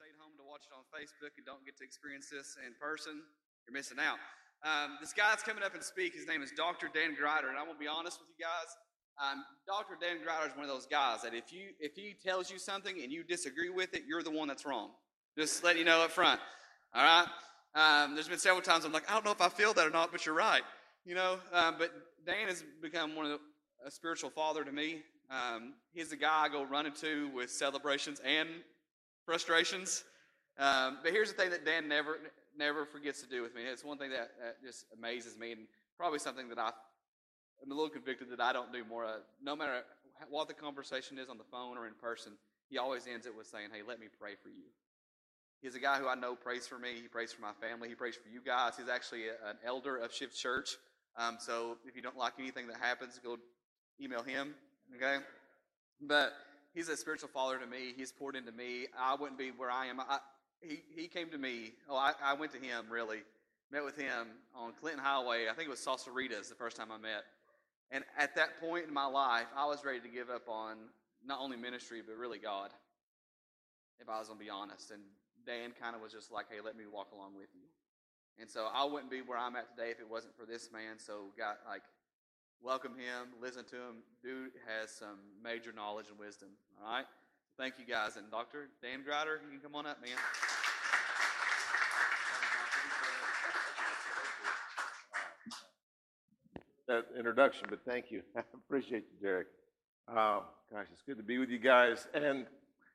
stayed home to watch it on Facebook and don't get to experience this in person, you're missing out. This guy that's coming up and speak, his name is Dr. Dan Grider, and I'm going to be honest with you guys. Dr. Dan Grider is one of those guys that if he tells you something and you disagree with it, you're the one that's wrong. Just letting you know up front. All right? There's been several times I'm like, I don't know if I feel that or not, but you're right. But Dan has become a spiritual father to me. He's the guy I go running to with celebrations and frustrations. But here's the thing that Dan never forgets to do with me. It's one thing that just amazes me, and probably something that I'm a little convicted that I don't do more. No matter what the conversation is on the phone or in person, he always ends it with saying, hey, let me pray for you. He's a guy who I know prays for me. He prays for my family. He prays for you guys. He's actually an elder of Shift Church. So if you don't like anything that happens, go email him, okay? But he's a spiritual father to me. He's poured into me. I wouldn't be where I am. He came to me. I went to him, really. Met with him on Clinton Highway. I think it was Salsaritas the first time I met. And at that point in my life, I was ready to give up on not only ministry, but really God, if I was going to be honest. And Dan kind of was just like, hey, let me walk along with you. And so I wouldn't be where I'm at today if it wasn't for this man. So welcome him, listen to him. Dude has some major knowledge and wisdom. All right? Thank you, guys. And Dr. Dan Grider, you can come on up, man. That introduction, but thank you. I appreciate you, Derek. Gosh, it's good to be with you guys. And,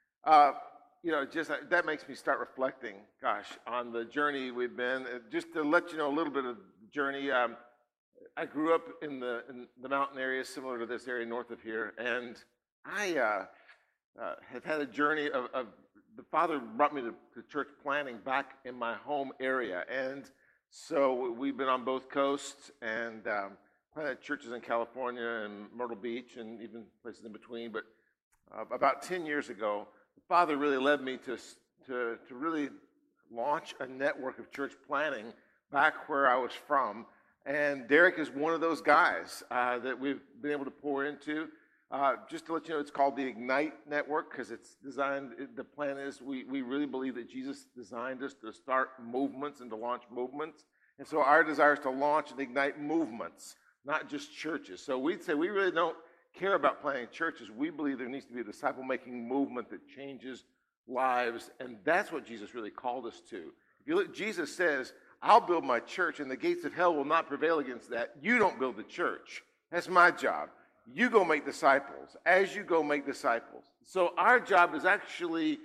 that makes me start reflecting, on the journey we've been. Just to let you know a little bit of the journey, I grew up in the mountain area similar to this area north of here, and I have had a journey of the Father brought me to church planting back in my home area. And so we've been on both coasts and planted churches in California and Myrtle Beach and even places in between. But about 10 years ago, the Father really led me to really launch a network of church planting back where I was from. And Derek is one of those guys that we've been able to pour into. Just to let you know, it's called the Ignite Network because it's designed, the plan is we really believe that Jesus designed us to start movements and to launch movements. And so our desire is to launch and ignite movements, not just churches. So we'd say we really don't care about planting churches. We believe there needs to be a disciple-making movement that changes lives, and that's what Jesus really called us to. If you look, Jesus says, I'll build my church, and the gates of hell will not prevail against that. You don't build the church. That's my job. You go make disciples. As you go make disciples. So our job is actually,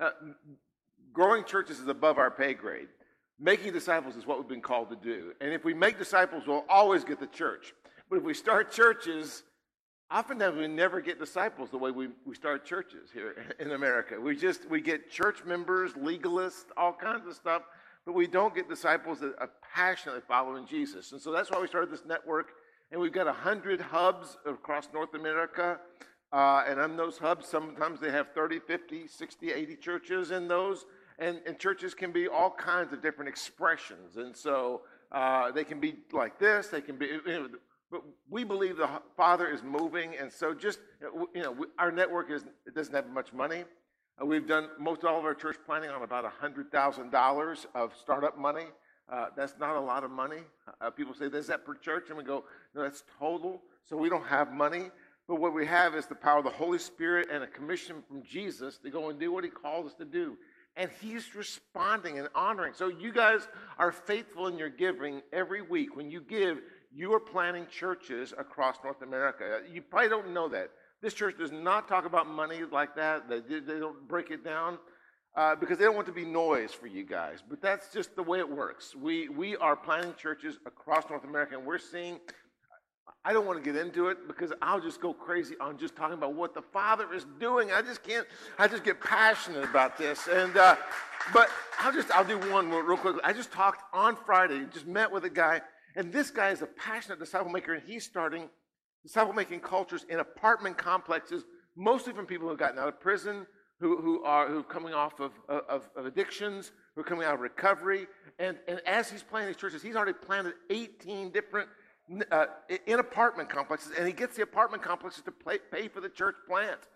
growing churches is above our pay grade. Making disciples is what we've been called to do. And if we make disciples, we'll always get the church. But if we start churches, oftentimes we never get disciples the way we start churches here in America. We get church members, legalists, all kinds of stuff, but we don't get disciples that are passionately following Jesus. And so that's why we started this network. And we've got 100 hubs across North America. And on those hubs, sometimes they have 30, 50, 60, 80 churches in those. And churches can be all kinds of different expressions. And so they can be like this. They can be, but we believe the Father is moving. And so our network it doesn't have much money. We've done most all of our church planning on about $100,000 of startup money. That's not a lot of money. People say, is that per church? And we go, no, that's total. So we don't have money. But what we have is the power of the Holy Spirit and a commission from Jesus to go and do what he calls us to do. And he's responding and honoring. So you guys are faithful in your giving every week. When you give, you are planting churches across North America. You probably don't know that. This church does not talk about money like that. They don't break it down. Because they don't want to be noise for you guys. But that's just the way it works. We are planting churches across North America, and we're seeing, I don't want to get into it because I'll just go crazy on just talking about what the Father is doing. I just get passionate about this. And but I'll do one real quick. I just talked on Friday, just met with a guy, and this guy is a passionate disciple maker, and he's starting disciple-making cultures in apartment complexes, mostly from people who have gotten out of prison, who are coming off of addictions, who are coming out of recovery. And as he's planting these churches, he's already planted 18 different in apartment complexes, and he gets the apartment complexes to pay for the church plant.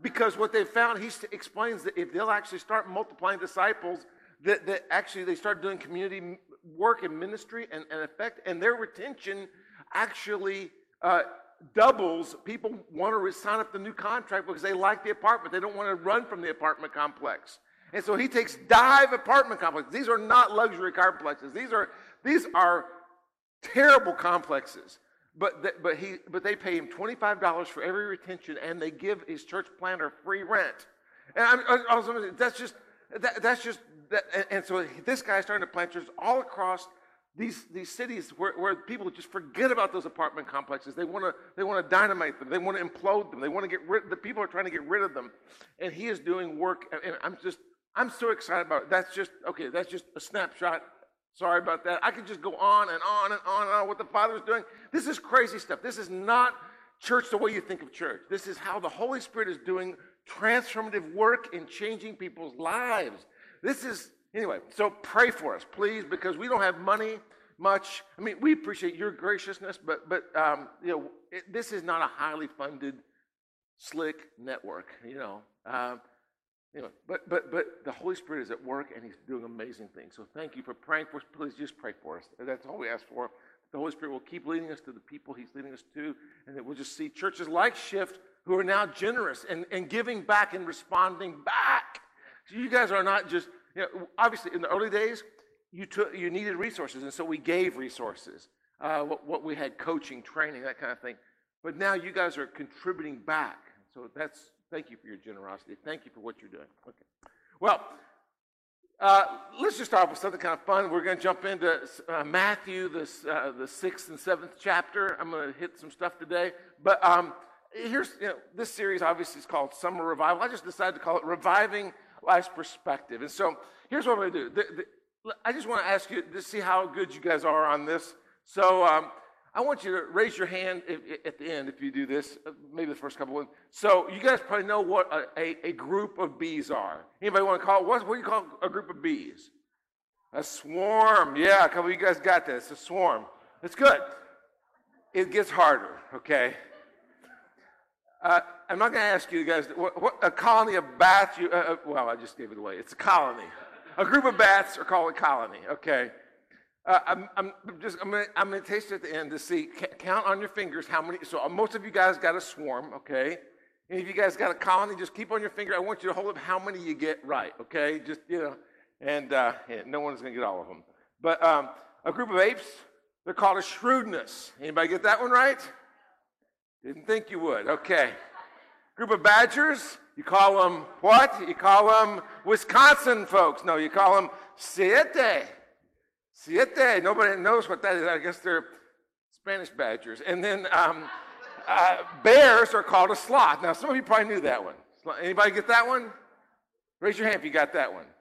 Because what they found, he explains that if they'll actually start multiplying disciples, that actually they start doing community work and ministry and effect, and their retention actually doubles. People want to sign up the new contract because they like the apartment. They don't want to run from the apartment complex. And so he takes dive apartment complexes. These are not luxury complexes. These are terrible complexes. But they pay him $25 for every retention, and they give his church planter free rent. And that's just. And so this guy is starting to plant churches all across these cities where people just forget about those apartment complexes. They want to dynamite them. They want to implode them. They want to get rid. The people are trying to get rid of them, and he is doing work. And I'm so excited about it. That's just a snapshot. Sorry about that. I could just go on and on and on and on what the Father's doing. This is crazy stuff. This is not church the way you think of church. This is how the Holy Spirit is doing transformative work in changing people's lives. Anyway, so pray for us, please, because we don't have money much. I mean, we appreciate your graciousness, but this is not a highly funded, slick network, But the Holy Spirit is at work, and he's doing amazing things. So thank you for praying for us. Please just pray for us. That's all we ask for. The Holy Spirit will keep leading us to the people he's leading us to, and that we'll just see churches like Shift who are now generous and giving back and responding back. So you guys are not just, obviously in the early days, you needed resources, and so we gave resources. What we had, coaching, training, that kind of thing. But now you guys are contributing back. So thank you for your generosity. Thank you for what you're doing. Okay. Well, let's just start with something kind of fun. We're going to jump into Matthew, the 6th and 7th chapter. I'm going to hit some stuff today. But here's, this series obviously is called Summer Revival. I just decided to call it Reviving Life's Perspective. And so here's what I'm going to do. I just want to ask you to see how good you guys are on this. So I want you to raise your hand at the end if you do this, maybe the first couple of them. So you guys probably know what a group of bees are. Anybody want to call it? What do you call a group of bees? A swarm. Yeah, a couple of you guys got that. It's a swarm. It's good. It gets harder, okay? I'm not going to ask you guys, what a colony of bats, well, I just gave it away. It's a colony. A group of bats are called a colony, okay? I'm going to taste it at the end to see, count on your fingers how many, so most of you guys got a swarm, okay? And if you guys got a colony, just keep on your finger. I want you to hold up how many you get right, okay? Just, and no one's going to get all of them. But a group of apes, they're called a shrewdness. Anybody get that one right? Didn't think you would, okay. Group of badgers, you call them what? You call them Wisconsin folks. No, you call them siete. Siete. Nobody knows what that is. I guess they're Spanish badgers. And then bears are called a sloth. Now, some of you probably knew that one. Anybody get that one? Raise your hand if you got that one.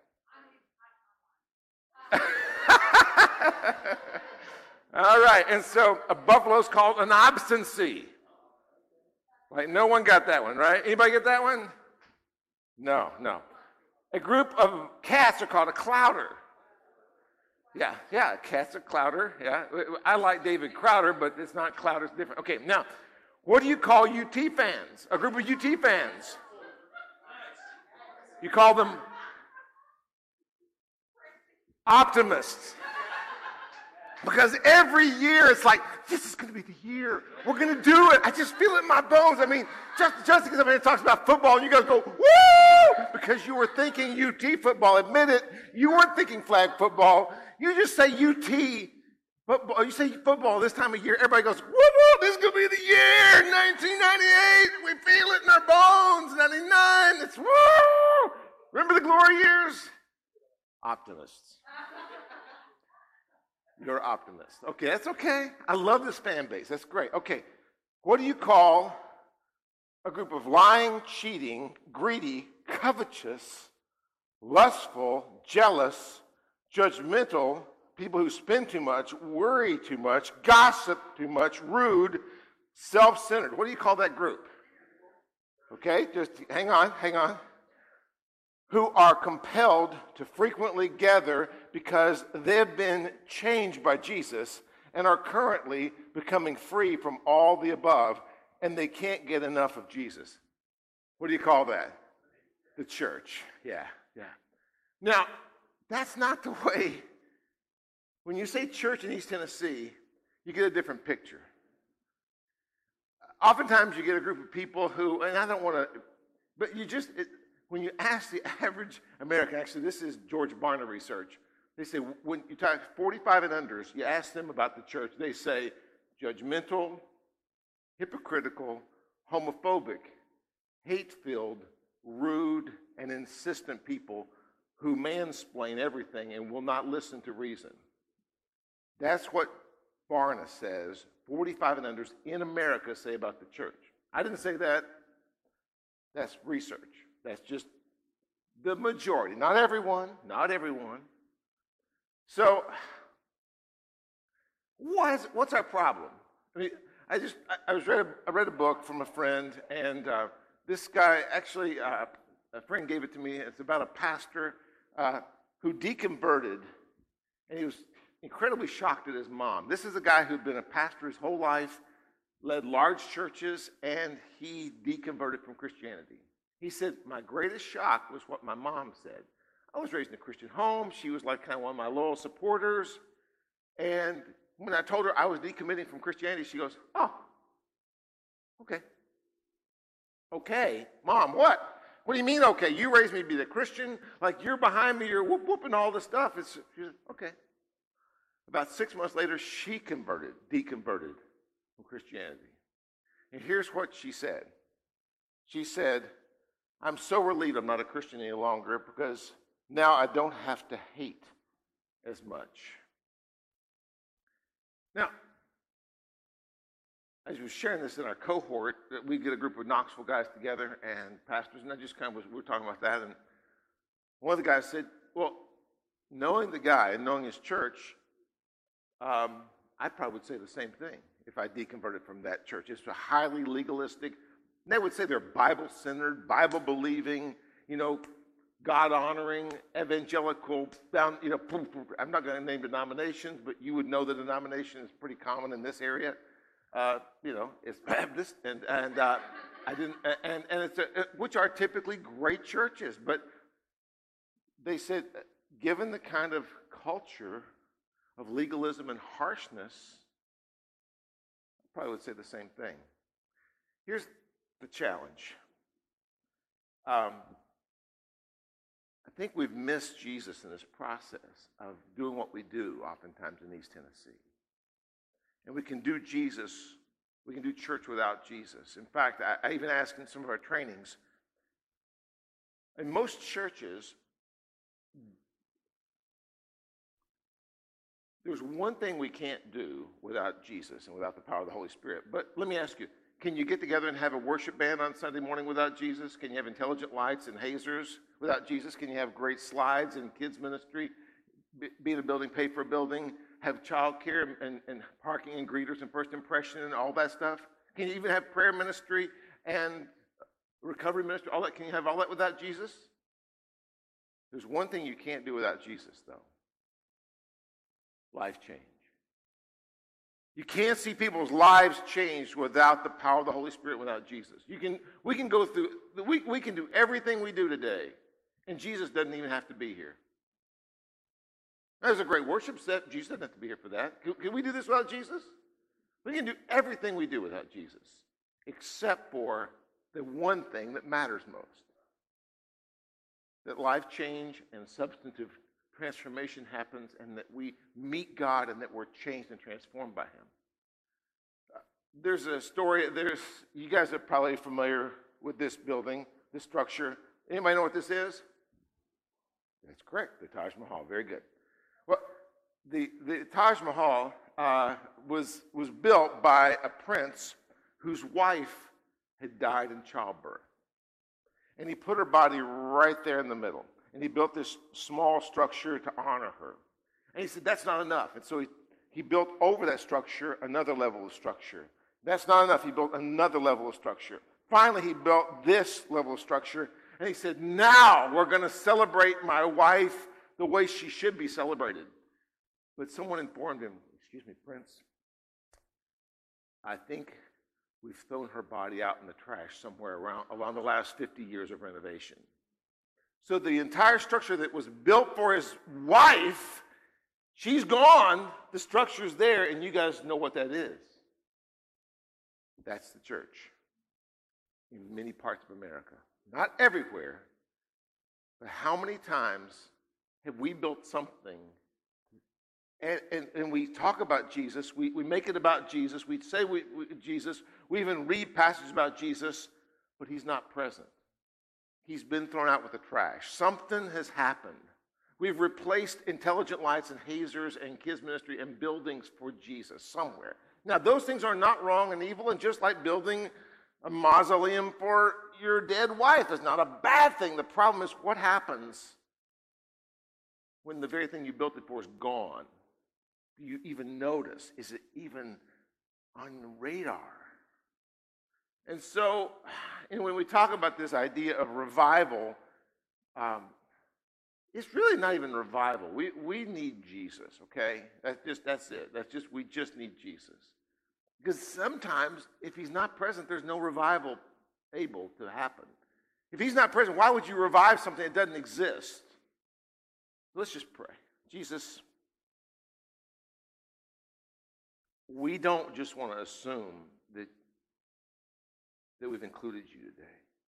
All right. And so a buffalo's called an obstinacy. Like, no one got that one, right? Anybody get that one? No. A group of cats are called a clouder. Yeah, cat's a clouder. Yeah, I like David Crowder, but it's not Clouder. It's different. Okay, now, what do you call UT fans? A group of UT fans. You call them optimists. Because every year it's like, this is going to be the year. We're going to do it. I just feel it in my bones. I mean, just because somebody talks about football and you guys go, woo! Because you were thinking UT football. Admit it, you weren't thinking flag football. You just say UT football. You say football this time of year. Everybody goes, woo, woo, this is going to be the year. 1998, we feel it in our bones. 99, it's woo! Remember the glory years? Optimists. You're an optimist. Okay, that's okay. I love this fan base. That's great. Okay, what do you call a group of lying, cheating, greedy, covetous, lustful, jealous, judgmental, people who spend too much, worry too much, gossip too much, rude, self-centered? What do you call that group? Okay, just hang on. Who are compelled to frequently gather because they've been changed by Jesus and are currently becoming free from all the above, and they can't get enough of Jesus. What do you call that? The church. Yeah. Now, that's not the way. When you say church in East Tennessee, you get a different picture. Oftentimes you get a group of people who, and I don't want to, but when you ask the average American, actually this is George Barna research, they say when you talk 45 and unders, you ask them about the church, they say judgmental, hypocritical, homophobic, hate-filled, rude, and insistent people who mansplain everything and will not listen to reason. That's what Barna says 45 and unders in America say about the church. I didn't say that. That's research. That's just the majority. Not everyone. So, what's our problem? I mean, I read a book from a friend, and this guy actually, a friend gave it to me. It's about a pastor who deconverted, and he was incredibly shocked at his mom. This is a guy who'd been a pastor his whole life, led large churches, and he deconverted from Christianity. He said, my greatest shock was what my mom said. I was raised in a Christian home. She was like kind of one of my loyal supporters. And when I told her I was decommitting from Christianity, she goes, oh, okay. Okay, Mom, what? What do you mean, okay? You raised me to be the Christian, like you're behind me, you're whooping all this stuff. She said, okay. About 6 months later, she deconverted from Christianity. And here's what she said. She said, I'm so relieved I'm not a Christian any longer because now I don't have to hate as much. Now, as we were sharing this in our cohort, we get a group of Knoxville guys together and pastors, and I just kind of we were talking about that, and one of the guys said, well, knowing the guy and knowing his church, I probably would say the same thing if I deconverted from that church. It's a highly legalistic. They would say they're Bible-centered, Bible-believing, God-honoring, evangelical. I'm not going to name denominations, but you would know the denomination is pretty common in this area. It's Baptist, and it's which are typically great churches. But they said, given the kind of culture of legalism and harshness, I probably would say the same thing. Here's the challenge. I think we've missed Jesus in this process of doing what we do oftentimes in East Tennessee. And we can do church without Jesus. In fact, I even asked in some of our trainings, in most churches, there's one thing we can't do without Jesus and without the power of the Holy Spirit. But let me ask you, can you get together and have a worship band on Sunday morning without Jesus? Can you have intelligent lights and hazers without Jesus? Can you have great slides and kids ministry, be in a building, pay for a building, have child care and parking and greeters and first impression and all that stuff? Can you even have prayer ministry and recovery ministry, all that? Can you have all that without Jesus? There's one thing you can't do without Jesus, though. Life change. You can't see people's lives changed without the power of the Holy Spirit, without Jesus. We can go through, we can do everything we do today, and Jesus doesn't even have to be here. There's a great worship set. Jesus doesn't have to be here for that. Can we do this without Jesus? We can do everything we do without Jesus, except for the one thing that matters most. That life change and substantive transformation happens, and that we meet God, and that we're changed and transformed by Him. There's a story. You guys are probably familiar with this building, this structure. Anybody know what this is? That's correct, the Taj Mahal. Very good. Well, the Taj Mahal was built by a prince whose wife had died in childbirth, and he put her body right there in the middle. And he built this small structure to honor her. And he said, that's not enough. And so he built over that structure another level of structure. That's not enough. He built another level of structure. Finally, he built this level of structure. And he said, now we're going to celebrate my wife the way she should be celebrated. But someone informed him, excuse me, Prince, I think we've thrown her body out in the trash somewhere around the last 50 years of renovation. So the entire structure that was built for his wife, she's gone, the structure's there, and you guys know what that is. That's the church in many parts of America. Not everywhere, but how many times have we built something and we talk about Jesus, we make it about Jesus, we say Jesus, we even read passages about Jesus, but he's not present. He's been thrown out with the trash. Something has happened. We've replaced intelligent lights and hazers and kids ministry and buildings for Jesus somewhere. Now, those things are not wrong and evil, and just like building a mausoleum for your dead wife is not a bad thing. The problem is what happens when the very thing you built it for is gone. Do you even notice? Is it even on the radar? And so, when we talk about this idea of revival, it's really not even revival. We need Jesus, okay? That's it. We just need Jesus. Because sometimes, if he's not present, there's no revival able to happen. If he's not present, why would you revive something that doesn't exist? Let's just pray. Jesus, we don't just want to assume that we've included you today.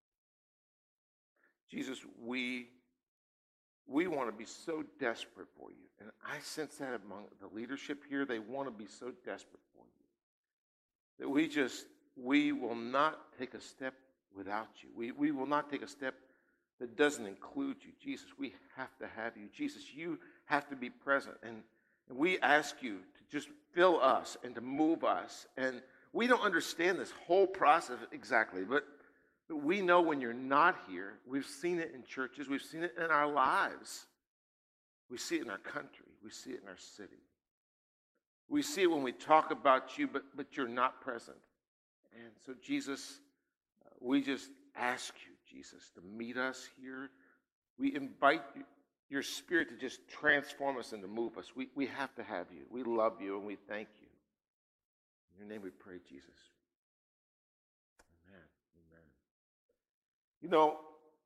Jesus, we want to be so desperate for you. And I sense that among the leadership here. They want to be so desperate for you that we will not take a step without you. We will not take a step that doesn't include you. Jesus, we have to have you. Jesus, you have to be present. And we ask you to just fill us and to move us. And we don't understand this whole process exactly, but we know when you're not here. We've seen it in churches. We've seen it in our lives. We see it in our country. We see it in our city. We see it when we talk about you, but you're not present. And so, Jesus, we just ask you, Jesus, to meet us here. We invite your Spirit to just transform us and to move us. We have to have you. We love you and we thank you. In your name we pray, Jesus. Amen. Amen. You know,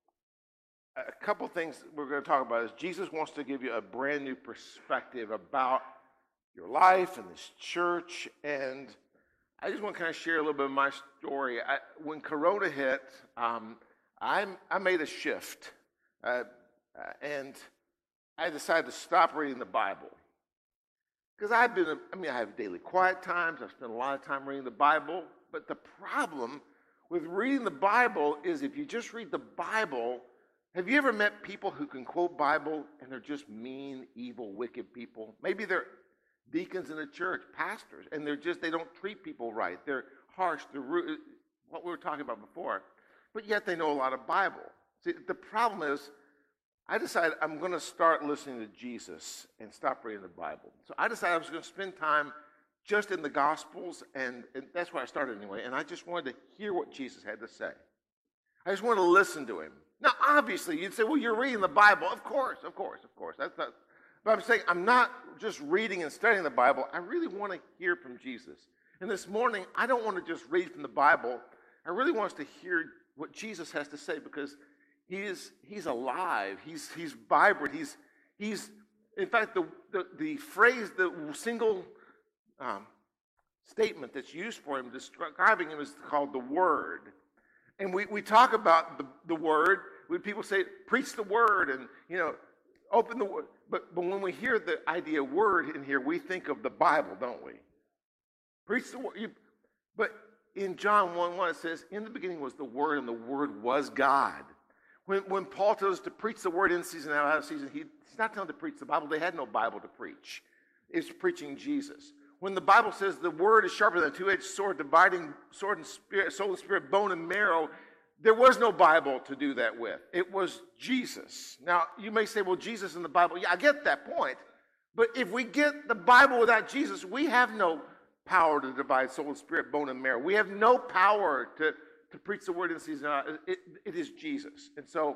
a couple things we're going to talk about is Jesus wants to give you a brand new perspective about your life and this church. And I just want to kind of share a little bit of my story. When Corona hit, I made a shift. And I decided to stop reading the Bible. Because I have daily quiet times. I've spent a lot of time reading the Bible. But the problem with reading the Bible is if you just read the Bible, have you ever met people who can quote Bible and they're just mean, evil, wicked people? Maybe they're deacons in the church, pastors, and they don't treat people right. They're harsh, they're rude, what we were talking about before. But yet they know a lot of Bible. See, the problem is, I decided I'm going to start listening to Jesus and stop reading the Bible. So I decided I was going to spend time just in the Gospels, and that's where I started anyway, and I just wanted to hear what Jesus had to say. I just wanted to listen to him. Now, obviously, you'd say, well, you're reading the Bible. Of course. That's not, but I'm saying I'm not just reading and studying the Bible. I really want to hear from Jesus. And this morning, I don't want to just read from the Bible. I really want us to hear what Jesus has to say because he's alive. He's vibrant. He's in fact the phrase, the single statement that's used for him describing him is called the Word. And we talk about the Word. People say preach the Word and open the Word. But when we hear the idea Word in here, we think of the Bible, don't we? Preach the Word. But in John 1:1 it says, "In the beginning was the Word, and the Word was God." When Paul tells us to preach the Word in season and out of season, he's not telling them to preach the Bible. They had no Bible to preach. It's preaching Jesus. When the Bible says the Word is sharper than a two-edged sword, dividing soul and spirit, bone and marrow, there was no Bible to do that with. It was Jesus. Now, you may say, well, Jesus in the Bible. Yeah, I get that point. But if we get the Bible without Jesus, we have no power to divide soul and spirit, bone and marrow. We have no power to preach the Word in season. It is Jesus. And so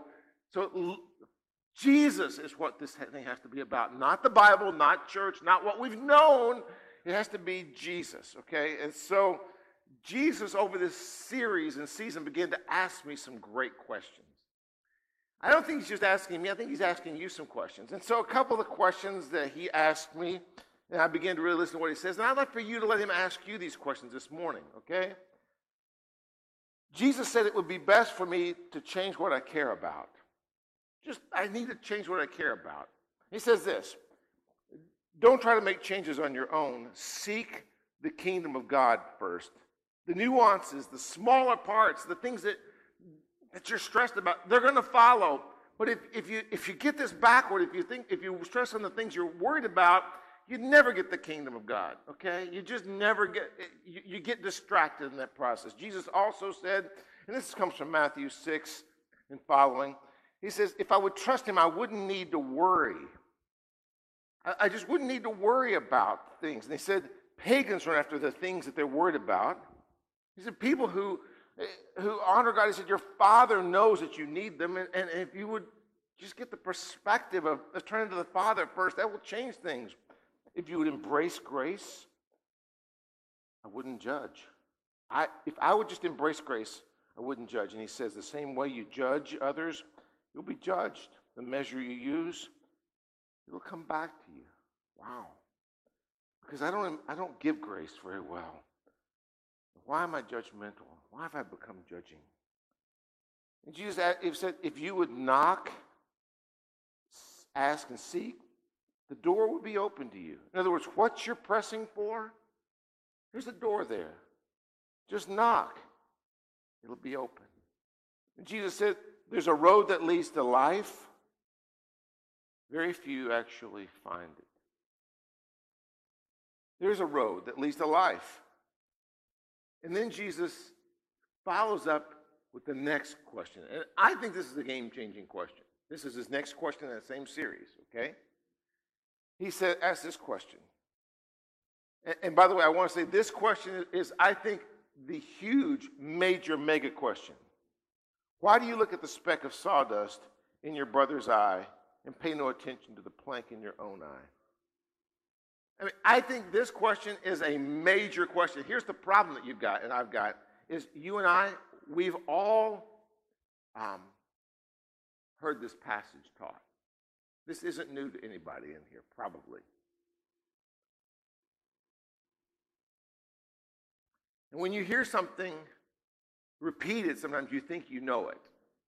Jesus is what this thing has to be about. Not the Bible, not church, not what we've known. It has to be Jesus, okay? And so Jesus, over this series and season, began to ask me some great questions. I don't think he's just asking me. I think he's asking you some questions. And so a couple of the questions that he asked me, and I began to really listen to what he says. And I'd like for you to let him ask you these questions this morning, okay? Jesus said it would be best for me to change what I care about. I need to change what I care about. He says this, don't try to make changes on your own. Seek the kingdom of God first. The nuances, the smaller parts, the things that you're stressed about, they're going to follow. But if you get this backward, if you stress on the things you're worried about, you never get the kingdom of God, okay? You just never you get distracted in that process. Jesus also said, and this comes from Matthew 6 and following, he says, if I would trust him, I wouldn't need to worry. I just wouldn't need to worry about things. And he said, pagans run after the things that they're worried about. He said, people who honor God, he said, your Father knows that you need them. And if you would just get the perspective of turning to the Father first, that will change things. If you would embrace grace, I wouldn't judge. If I would just embrace grace, I wouldn't judge. And he says, the same way you judge others, you'll be judged. The measure you use, it'll come back to you. Wow. Because I don't give grace very well. Why am I judgmental? Why have I become judging? And Jesus said, if you would knock, ask, and seek, the door would be open to you. In other words, what you're pressing for, there's a door there. Just knock. It'll be open. And Jesus said, there's a road that leads to life. Very few actually find it. There's a road that leads to life. And then Jesus follows up with the next question. And I think this is a game-changing question. This is his next question in that same series, okay? He said, ask this question. And by the way, I want to say this question is, I think, the huge, major, mega question. Why do you look at the speck of sawdust in your brother's eye and pay no attention to the plank in your own eye? I mean, I think this question is a major question. Here's the problem that you've got and I've got, is you and I, we've all heard this passage taught. This isn't new to anybody in here, probably. And when you hear something repeated, sometimes you think you know it.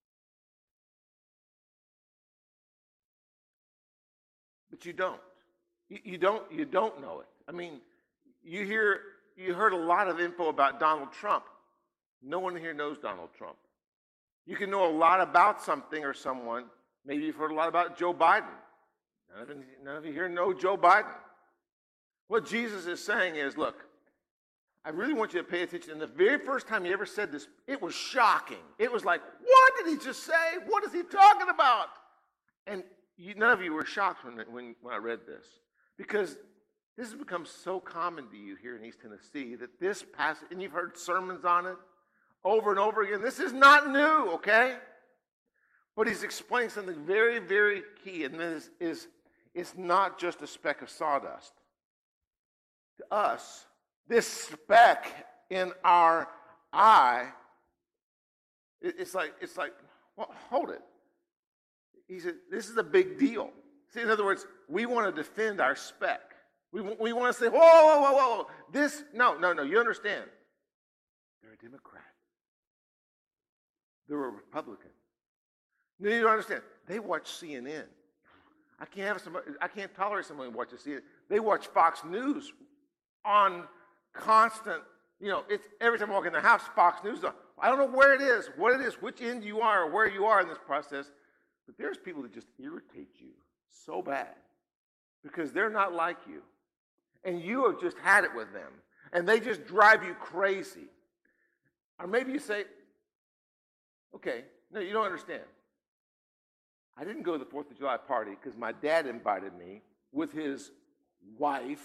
But you don't. You don't know it. I mean, you heard a lot of info about Donald Trump. No one here knows Donald Trump. You can know a lot about something or someone. Maybe you've heard a lot about Joe Biden. None of you here know Joe Biden. What Jesus is saying is, look, I really want you to pay attention. And the very first time he ever said this, it was shocking. It was like, what did he just say? What is he talking about? And none of you were shocked when I read this. Because this has become so common to you here in East Tennessee that this passage, and you've heard sermons on it over and over again. This is not new, okay? But he's explaining something very, very key, and this is it's not just a speck of sawdust. To us, this speck in our eye, it's like, well, hold it. He said, this is a big deal. See, in other words, we want to defend our speck. We want to say, whoa. No, you understand. They're a Democrat. They're a Republican. No, you don't understand. They watch CNN. I can't tolerate someone who watches CNN. They watch Fox News on constant, it's every time I walk in the house, Fox News is on. I don't know where it is, what it is, which end you are, or where you are in this process, but there's people that just irritate you so bad because they're not like you. And you have just had it with them. And they just drive you crazy. Or maybe you say, okay, no, you don't understand. I didn't go to the 4th of July party because my dad invited me with his wife.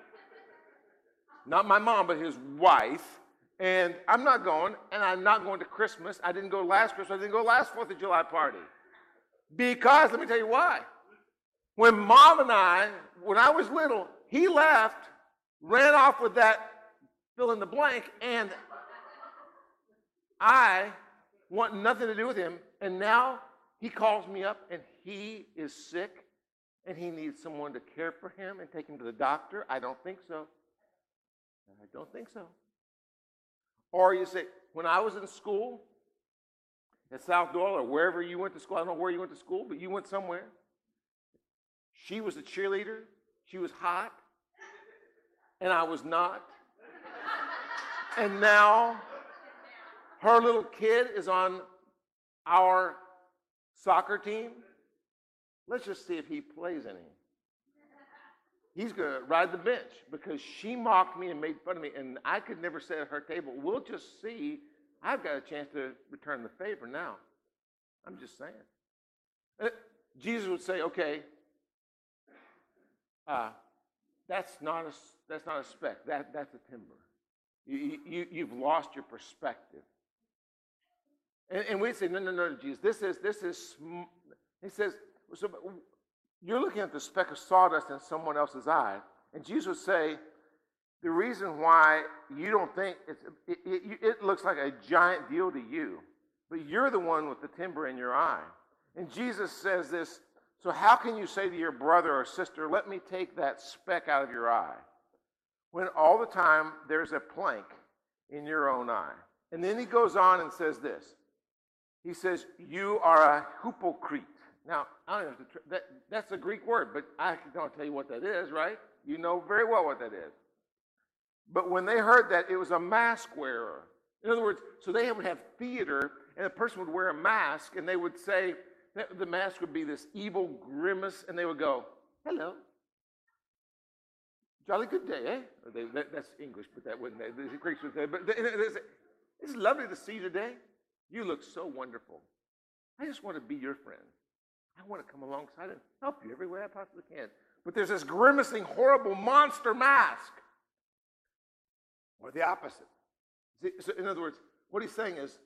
Not my mom, but his wife. And I'm not going, and I'm not going to Christmas. I didn't go last Christmas. I didn't go last 4th of July party. Because, let me tell you why. When Mom and I, when I was little, he left, ran off with that fill in the blank, and I want nothing to do with him, and now he calls me up, and he is sick, and he needs someone to care for him and take him to the doctor? I don't think so. I don't think so. Or you say, when I was in school, at South Doyle or wherever you went to school, I don't know where you went to school, but you went somewhere. She was a cheerleader. She was hot, and I was not. And now her little kid is on our soccer team. Let's just see if he plays any. He's going to ride the bench because she mocked me and made fun of me, and I could never sit at her table. We'll just see. I've got a chance to return the favor now. I'm just saying. Jesus would say, okay, that's not a speck. That's a timber. You've lost your perspective. And we say, no, Jesus. This is. He says, so you're looking at the speck of sawdust in someone else's eye, and Jesus would say, the reason why you don't think it looks like a giant deal to you, but you're the one with the timber in your eye. And Jesus says this. So how can you say to your brother or sister, let me take that speck out of your eye, when all the time there's a plank in your own eye? And then he goes on and says this. He says, you are a hypocrite. Now, I don't have to, that's a Greek word, but I don't tell you what that is, right? You know very well what that is. But when they heard that, it was a mask wearer. In other words, so they would have theater, and a person would wear a mask, and they would say, the mask would be this evil grimace, and they would go, hello. Jolly good day, eh? That's English, but that wouldn't. The Greeks would say, but they say, it's lovely to see you today. You look so wonderful. I just want to be your friend. I want to come alongside and help you every way I possibly can. But there's this grimacing, horrible monster mask. Or the opposite. So in other words, what he's saying is,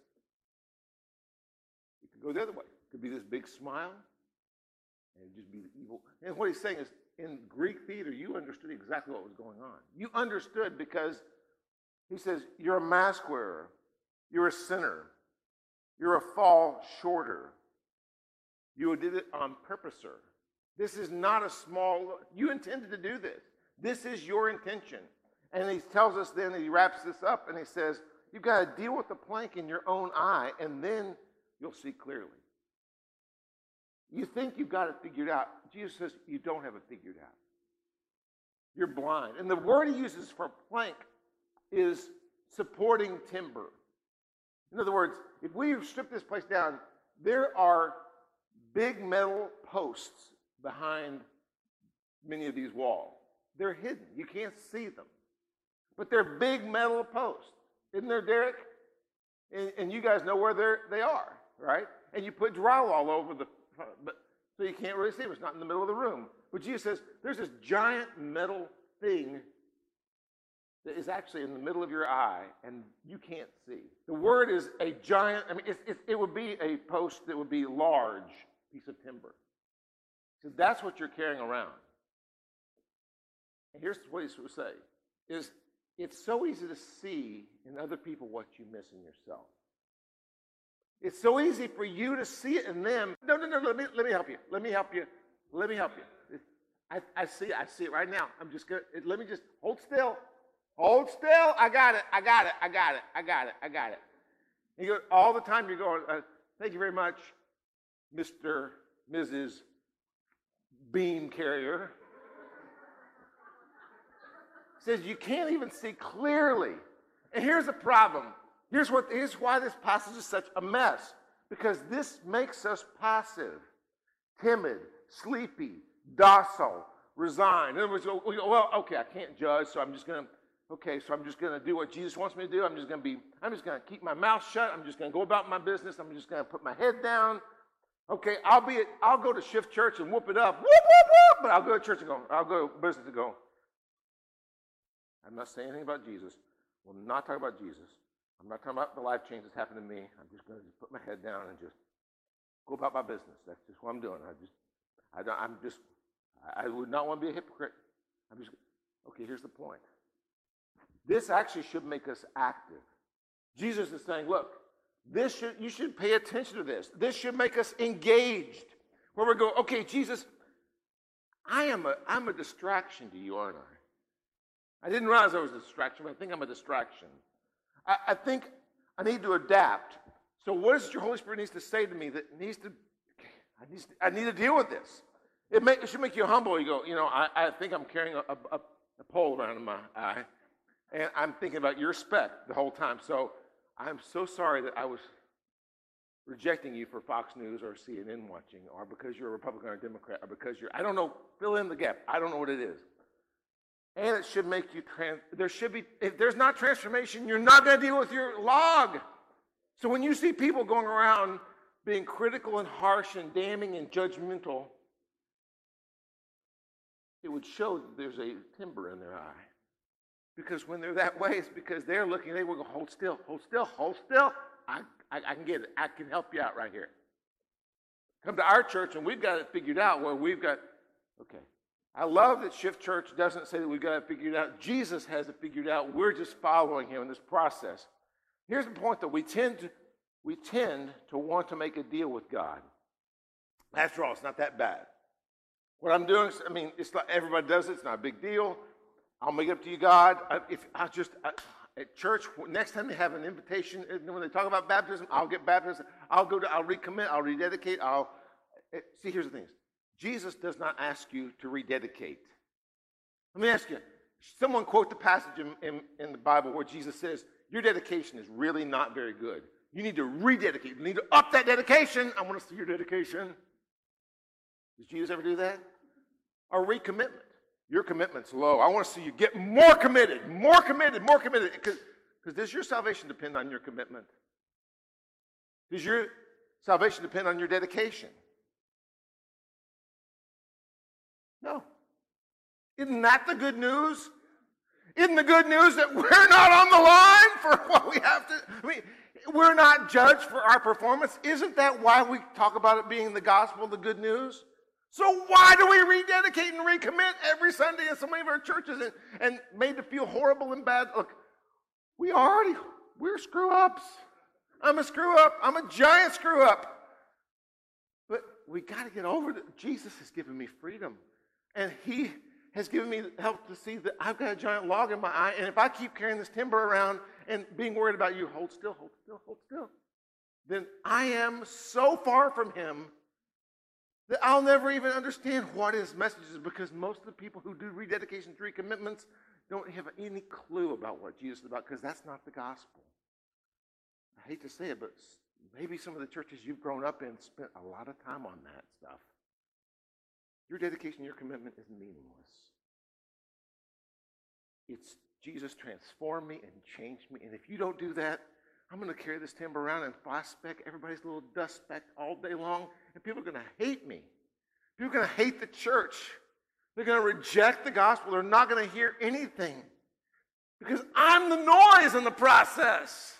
it could go the other way. It could be this big smile, and just be the evil. And what he's saying is, in Greek theater, you understood exactly what was going on. You understood because he says, you're a mask wearer. You're a sinner. You're a fall shorter. You did it on purpose, sir. This is not a small, you intended to do this. This is your intention. And he tells us then, he wraps this up, and he says, you've got to deal with the plank in your own eye, and then you'll see clearly. You think you've got it figured out. Jesus says you don't have it figured out. You're blind. And the word he uses for plank is supporting timber. In other words, if we strip this place down, there are big metal posts behind many of these walls. They're hidden. You can't see them. But they're big metal posts. Isn't there, Derek? And you guys know where they are, right? And you put drywall over the front, so you can't really see them. It's not in the middle of the room. But Jesus says, there's this giant metal thing that is actually in the middle of your eye, and you can't see. The word is a giant, it would be a post that would be large piece of timber. So that's what you're carrying around. And here's what he's going to say, is it's so easy to see in other people what you miss in yourself. It's so easy for you to see it in them. No, let me help you. Let me help you. I see it right now. Let me just hold still. Hold still. I got it. You go, all the time you're going, thank you very much, Mr. Mrs. Beam Carrier. Says you can't even see clearly. And here's the problem. Here's why this passage is such a mess. Because this makes us passive, timid, sleepy, docile, resigned. In other words, we go, well, okay, I can't judge, so I'm just going to do what Jesus wants me to do. I'm just going to keep my mouth shut. I'm just going to go about my business. I'm just going to put my head down. Okay, I'll go to Shift Church and whoop it up. Whoop, whoop, whoop. But I'll go to church and go, I'll go to business and go, I'm not saying anything about Jesus. We're not talking about Jesus. I'm not talking about the life change that's happened to me. I'm just going to put my head down and just go about my business. That's just what I'm doing. I would not want to be a hypocrite. Okay, here's the point. This actually should make us active. Jesus is saying, look, You should pay attention to this. This should make us engaged. Where we go, okay, Jesus, I'm a distraction to you, aren't I? I didn't realize I was a distraction, but I think I'm a distraction. I think I need to adapt. So what is it your Holy Spirit needs to say to me that needs to, I need to deal with this? It should make you humble. You go, I think I'm carrying a pole around in my eye, and I'm thinking about your speck the whole time. So I'm so sorry that I was rejecting you for Fox News or CNN watching, or because you're a Republican or a Democrat, or because I don't know, fill in the gap. I don't know what it is. And it should make you, if there's not transformation, you're not going to deal with your log. So when you see people going around being critical and harsh and damning and judgmental, it would show that there's a timber in their eye. Because when they're that way, it's because they're looking, they will go, hold still, hold still, hold still. I can get it. I can help you out right here. Come to our church, and we've got it figured out where we've got, okay. I love that Shift Church doesn't say that we've got it figured out. Jesus has it figured out. We're just following him in this process. Here's the point, that we tend to want to make a deal with God. After all, it's not that bad. What I'm doing, it's like everybody does it. It's not a big deal. I'll make it up to you, God. At church, next time they have an invitation, when they talk about baptism, I'll get baptized. I'll recommit, I'll rededicate. See, here's the thing. Jesus does not ask you to rededicate. Let me ask you, someone quote the passage in the Bible where Jesus says, your dedication is really not very good. You need to rededicate. You need to up that dedication. I want to see your dedication. Does Jesus ever do that? Or recommitment. Your commitment's low. I want to see you get more committed, more committed, more committed. Because does your salvation depend on your commitment? Does your salvation depend on your dedication? No. Isn't that the good news? Isn't the good news that we're not on the line for what we have to? We're not judged for our performance. Isn't that why we talk about it being the gospel, the good news? So why do we rededicate and recommit every Sunday in so many of our churches and made to feel horrible and bad? Look, we're screw-ups. I'm a screw-up. I'm a giant screw-up. But we got to get over it. Jesus has given me freedom. And he has given me help to see that I've got a giant log in my eye. And if I keep carrying this timber around and being worried about you, hold still, hold still, hold still, then I am so far from him that I'll never even understand what his message is, because most of the people who do rededications, recommitments, don't have any clue about what Jesus is about, because that's not the gospel. I hate to say it, but maybe some of the churches you've grown up in spent a lot of time on that stuff. Your dedication, your commitment is meaningless. It's Jesus transformed me and changed me, and if you don't do that, I'm going to carry this timber around and fly speck everybody's little dust speck all day long, and people are going to hate me. People are going to hate the church. They're going to reject the gospel. They're not going to hear anything because I'm the noise in the process.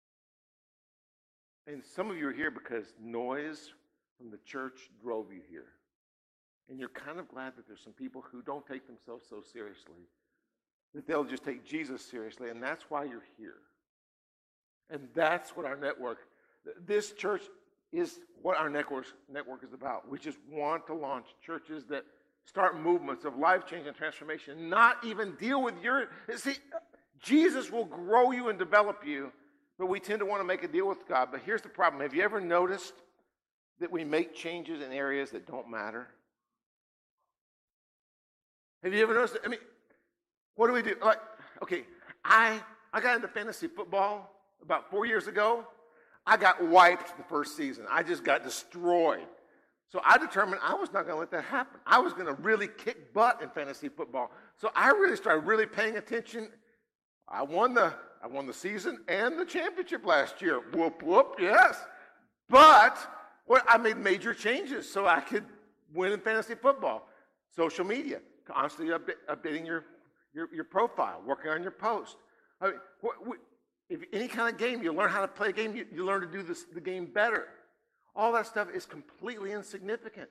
And some of you are here because noise from the church drove you here. And you're kind of glad that there's some people who don't take themselves so seriously, that they'll just take Jesus seriously, and that's why you're here. And that's what our network, this church is what our network is about. We just want to launch churches that start movements of life-change and transformation, not even deal with see, Jesus will grow you and develop you, but we tend to want to make a deal with God. But here's the problem. Have you ever noticed that we make changes in areas that don't matter? Have you ever noticed that? What do we do? I got into fantasy football about 4 years ago. I got wiped the first season. I just got destroyed. So I determined I was not going to let that happen. I was going to really kick butt in fantasy football. So I really started paying attention. I won the season and the championship last year. Whoop, whoop, yes. But I made major changes so I could win in fantasy football. Social media, constantly updating your profile, working on your post. If any kind of game, you learn how to play a game, you learn to do the game better. All that stuff is completely insignificant.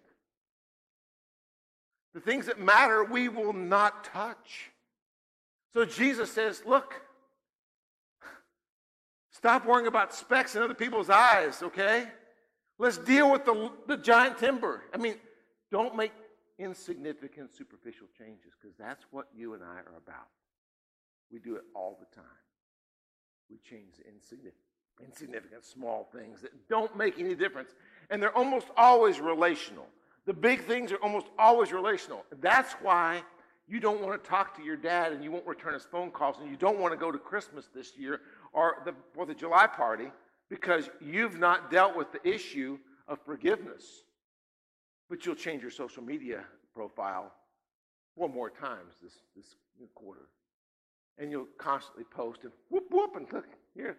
The things that matter, we will not touch. So Jesus says, look, Stop worrying about specks in other people's eyes, okay? Let's deal with the giant timber. I mean, don't make insignificant, superficial changes, because that's what you and I are about. We do it all the time. We change the insignificant small things that don't make any difference. And they're almost always relational. The big things are almost always relational. That's why you don't want to talk to your dad and you won't return his phone calls, and you don't want to go to Christmas this year or the 4th of July party, because you've not dealt with the issue of forgiveness. But you'll change your social media profile 4 more times this quarter. And you'll constantly post and whoop, whoop, and click here.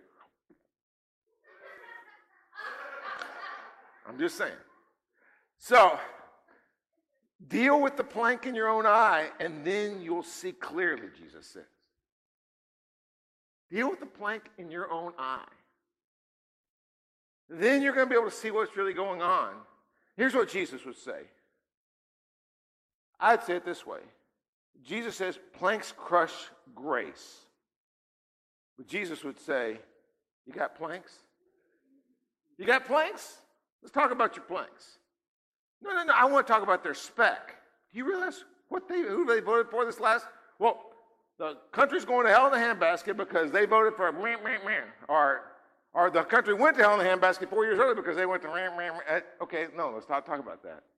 I'm just saying. So, deal with the plank in your own eye, and then you'll see clearly, Jesus says. Deal with the plank in your own eye. Then you're going to be able to see what's really going on. Here's what Jesus would say. I'd say it this way. Jesus says, planks crush grace. But Jesus would say, you got planks? You got planks? Let's talk about your planks. No, I want to talk about their speck. Do you realize who they voted for this last? Well, the country's going to hell in a handbasket because they voted for or the country went to hell in a handbasket 4 years earlier because they went to okay, no, let's not talk about that.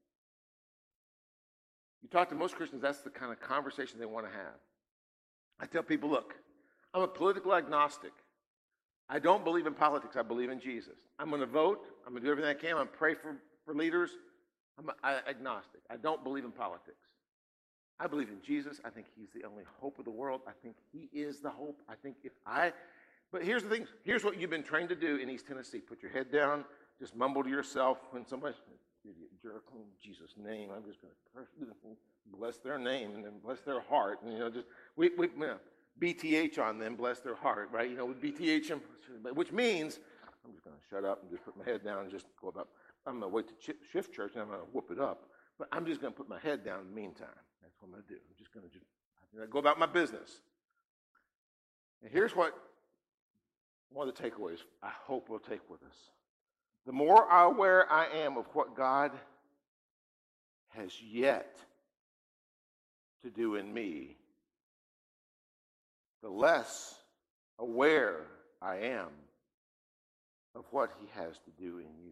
You talk to most Christians, that's the kind of conversation they want to have. I tell people, look, I'm a political agnostic. I don't believe in politics. I believe in Jesus. I'm going to vote. I'm going to do everything I can. I'm going to pray for leaders. I'm agnostic. I don't believe in politics. I believe in Jesus. I think he's the only hope of the world. I think he is the hope. But here's the thing. Here's what you've been trained to do in East Tennessee. Put your head down. Just mumble to yourself when somebody says, jerk, in Jesus' name, I'm just going to bless their name and then bless their heart. And, we BTH on them, bless their heart, right? We BTH them, which means I'm just going to shut up and just put my head down and just go about. I'm going to wait to shift church and I'm going to whoop it up. But I'm just going to put my head down in the meantime. That's what I'm going to do. I'm just going to go about my business. And here's what one of the takeaways I hope we'll take with us. The more aware I am of what God has yet to do in me, the less aware I am of what he has to do in you.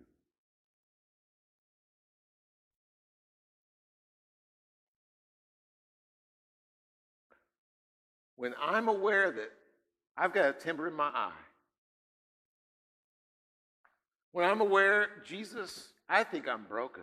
When I'm aware that I've got a timber in my eye, when I'm aware, Jesus, I think I'm broken.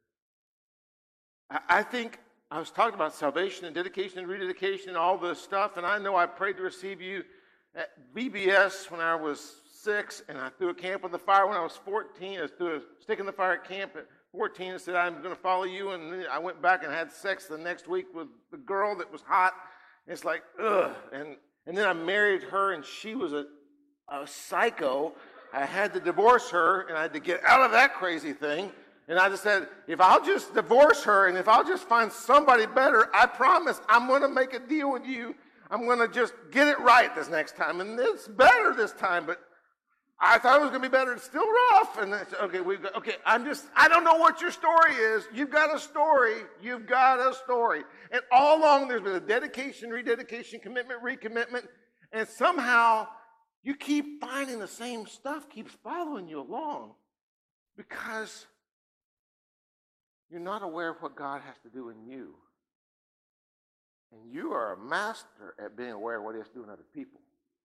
I think I was talking about salvation and dedication and rededication and all this stuff, and I know I prayed to receive you at VBS when I was 6, and I threw a camp in the fire when I was 14. I threw a stick in the fire at camp at 14 and said, I'm going to follow you, and then I went back and had sex the next week with the girl that was hot. It's like, ugh. And then I married her, and she was a psycho. I had to divorce her, and I had to get out of that crazy thing. And I just said, if I'll just divorce her, and if I'll just find somebody better, I promise I'm going to make a deal with you. I'm going to just get it right this next time. And it's better this time, but I thought it was going to be better. It's still rough. And I don't know what your story is. You've got a story. You've got a story. And all along there's been a dedication, rededication, commitment, recommitment. And somehow you keep finding the same stuff keeps following you along because you're not aware of what God has to do in you. And you are a master at being aware of what he has to do in other people.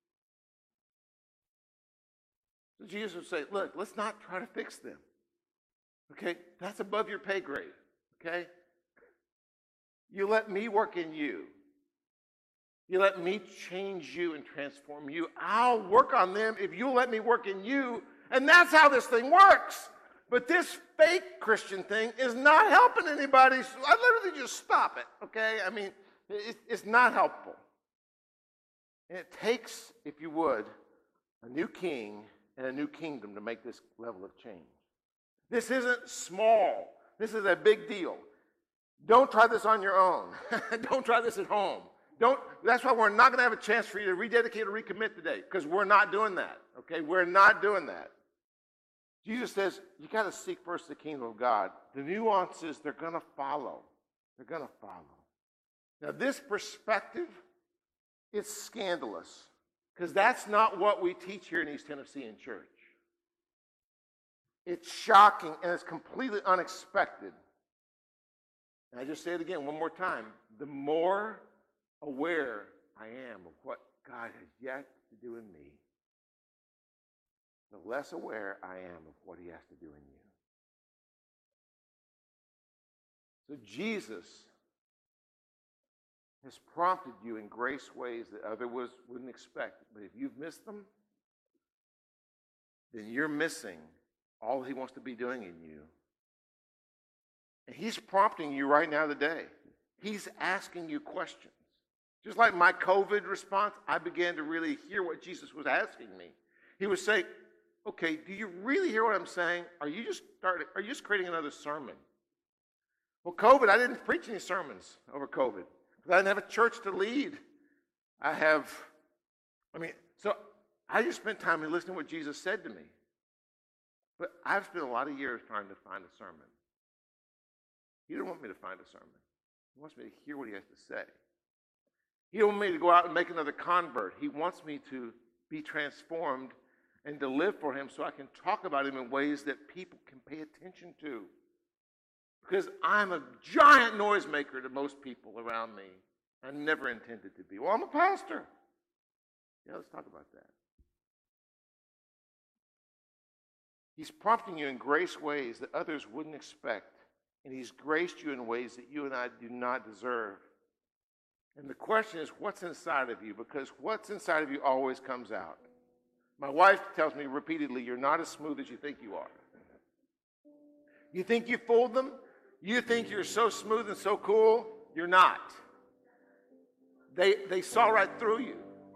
So Jesus would say, look, let's not try to fix them. Okay? That's above your pay grade. Okay? You let me work in you. You let me change you and transform you. I'll work on them if you'll let me work in you. And that's how this thing works. But this fake Christian thing is not helping anybody. So I literally just stop it, okay? I mean, it's not helpful. And it takes, if you would, a new king and a new kingdom to make this level of change. This isn't small. This is a big deal. Don't try this on your own. Don't try this at home. That's why we're not going to have a chance for you to rededicate or recommit today, because we're not doing that, okay? We're not doing that. Jesus says, you got to seek first the kingdom of God. The nuances, they're going to follow. They're going to follow. Now, this perspective, it's scandalous, because that's not what we teach here in East Tennessee in church. It's shocking, and it's completely unexpected. And I just say it again one more time. The more aware I am of what God has yet to do in me, the less aware I am of what he has to do in you. So Jesus has prompted you in grace ways that others wouldn't expect. But if you've missed them, then you're missing all he wants to be doing in you. And he's prompting you right now today. He's asking you questions. Just like my COVID response, I began to really hear what Jesus was asking me. He was saying, okay, do you really hear what I'm saying? Are you just creating another sermon? Well, COVID, I didn't preach any sermons over COVID, because I didn't have a church to lead. So I just spent time listening to what Jesus said to me. But I've spent a lot of years trying to find a sermon. He didn't want me to find a sermon. He wants me to hear what he has to say. He don't want me to go out and make another convert. He wants me to be transformed and to live for him so I can talk about him in ways that people can pay attention to. Because I'm a giant noisemaker to most people around me. I never intended to be. Well, I'm a pastor. Yeah, let's talk about that. He's prompting you in grace ways that others wouldn't expect. And he's graced you in ways that you and I do not deserve. And the question is, what's inside of you? Because what's inside of you always comes out. My wife tells me repeatedly, you're not as smooth as you think you are. You think you fooled them? You think you're so smooth and so cool? You're not. They saw right through you.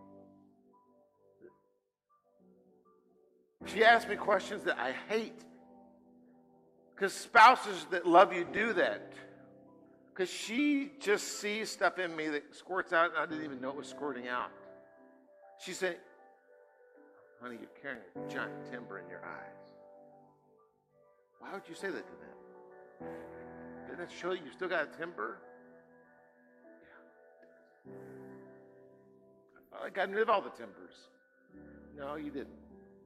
She asked me questions that I hate. Because spouses that love you do that. Because she just sees stuff in me that squirts out, and I didn't even know it was squirting out. She said, honey, you're carrying a giant timber in your eyes. Why would you say that to them? Didn't that show you still got a timber? Yeah. I thought I got rid of all the timbers. No, you didn't.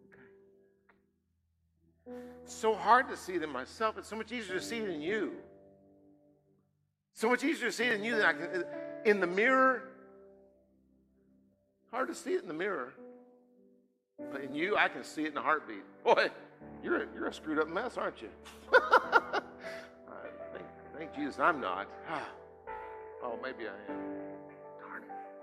It's so hard to see it in myself. It's so much easier to see it in you. So much easier to see it in you than I can in the mirror. Hard to see it in the mirror. But in you, I can see it in a heartbeat. Boy, you're a screwed up mess, aren't you? Thank Jesus I'm not. Oh, maybe I am. Darn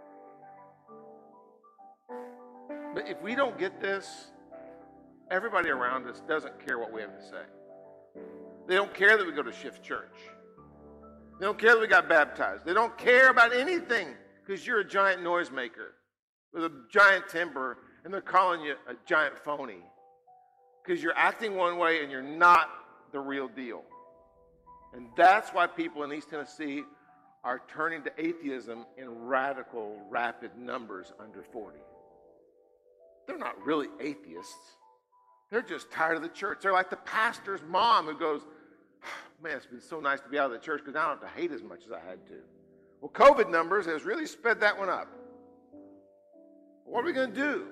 it. But if we don't get this, everybody around us doesn't care what we have to say. They don't care that we go to Shift Church. They don't care that we got baptized. They don't care about anything because you're a giant noisemaker with a giant timber, and they're calling you a giant phony because you're acting one way and you're not the real deal. And that's why people in East Tennessee are turning to atheism in radical, rapid numbers under 40. They're not really atheists. They're just tired of the church. They're like the pastor's mom who goes, man, it's been so nice to be out of the church because I don't have to hate as much as I had to. Well, COVID numbers has really sped that one up. What are we going to do?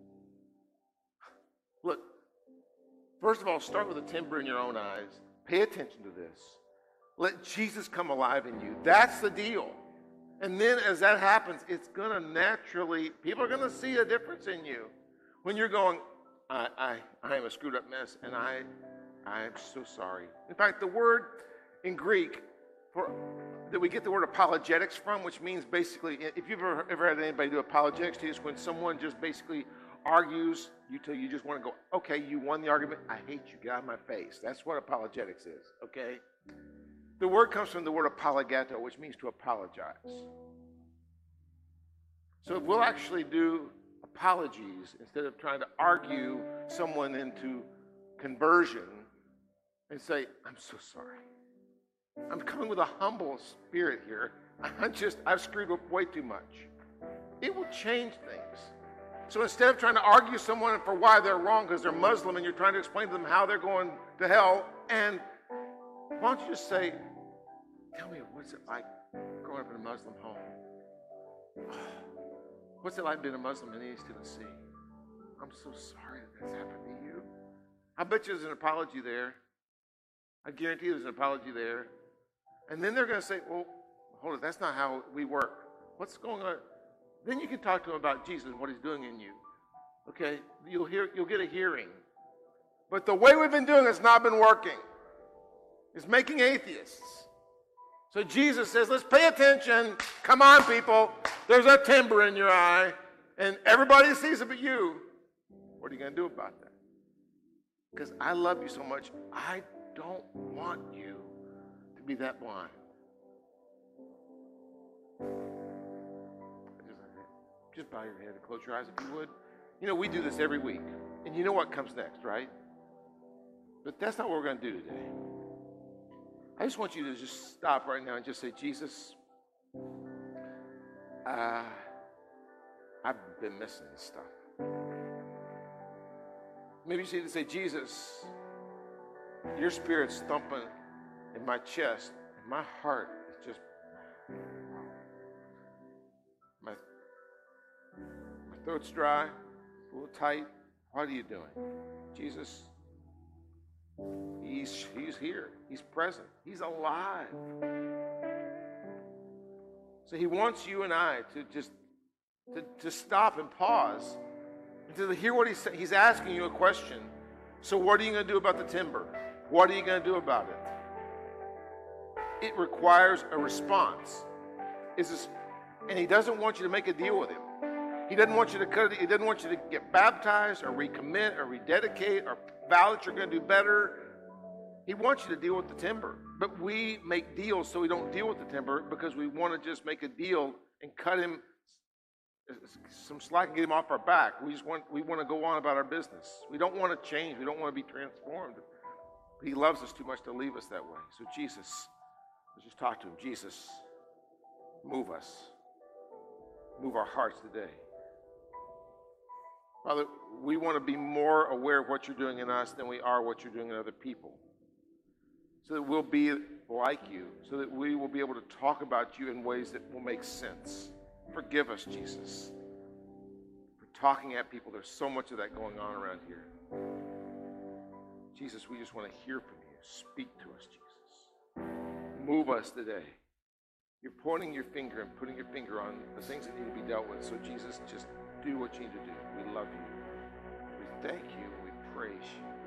Look, first of all, start with a timber in your own eyes. Pay attention to this. Let Jesus come alive in you. That's the deal. And then as that happens, it's going to naturally, people are going to see a difference in you. When you're going, I am a screwed up mess, and I'm so sorry. In fact, the word in Greek that we get the word apologetics from, which means basically, if you've ever had anybody do apologetics to you, it's when someone just basically argues till you just want to go, okay, you won the argument, I hate you, get out of my face. That's what apologetics is, okay? The word comes from the word apologeto, which means to apologize. So we'll actually do apologies instead of trying to argue someone into conversion and say, I'm so sorry. I'm coming with a humble spirit here. I've screwed up way too much. It will change things. So instead of trying to argue someone for why they're wrong because they're Muslim and you're trying to explain to them how they're going to hell, and why don't you just say, tell me, what's it like growing up in a Muslim home? What's it like being a Muslim in East Tennessee? I'm so sorry that's happened to you. I bet you there's an apology there. I guarantee there's an apology there. And then they're going to say, well, hold it, that's not how we work. What's going on? Then you can talk to them about Jesus and what he's doing in you. Okay? You'll get a hearing. But the way we've been doing it's not been working. It's making atheists. So Jesus says, let's pay attention. Come on, people. There's a timber in your eye, and everybody sees it but you. What are you going to do about that? Because I love you so much, I don't want you to be that blind. Just bow your head and close your eyes if you would. You know, we do this every week. And you know what comes next, right? But that's not what we're going to do today. I just want you to just stop right now and just say, Jesus, I've been missing this stuff. Maybe you need to say, Jesus, your spirit's thumping in my chest, and my heart is just, my throat's dry, a little tight. What are you doing? Jesus, he's here. He's present. He's alive. So he wants you and I to just to stop and pause and to hear what he's saying. He's asking you a question. So what are you going to do about the timber? What are you going to do about it? It requires a response. And he doesn't want you to make a deal with him. He doesn't want you to cut it. He doesn't want you to get baptized or recommit or rededicate or vow that you're going to do better. He wants you to deal with the timber. But we make deals so we don't deal with the timber because we want to just make a deal and cut him some slack and get him off our back. We want to go on about our business. We don't want to change. We don't want to be transformed. But he loves us too much to leave us that way. So Jesus, let's just talk to him. Jesus, move us. Move our hearts today. Father, we want to be more aware of what you're doing in us than we are what you're doing in other people. So that we'll be like you, so that we will be able to talk about you in ways that will make sense. Forgive us, Jesus, for talking at people. There's so much of that going on around here. Jesus, we just want to hear from you. Speak to us, Jesus. Move us today. You're pointing your finger and putting your finger on the things that need to be dealt with. So, Jesus, just do what you need to do. We love you. We thank you. We praise you.